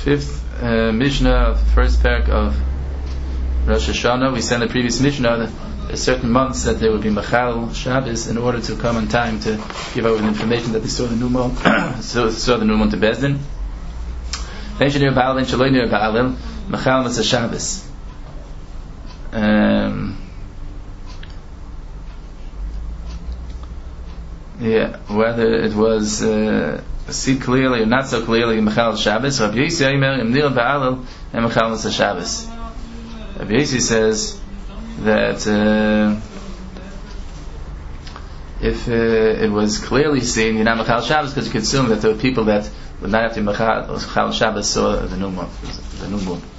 Fifth Mishnah, first parak of Rosh Hashanah. We said in the previous Mishnah that there are certain months that there would be Machal Shabbos in order to come on time to give over the information that they saw the new moon, saw the new moon to Bezdin. Machal was a Shabbos. Whether it was see clearly or not so clearly, Machal Shabbos. Rabbi Yossi Aimer Imnil Ba'alel and Machal was a Shabbos. Rabbi Yossi says that if it was clearly seen, you're not Machal Shabbos, because you could assume that there were people that would not have to Machal Shabbos saw the new moon.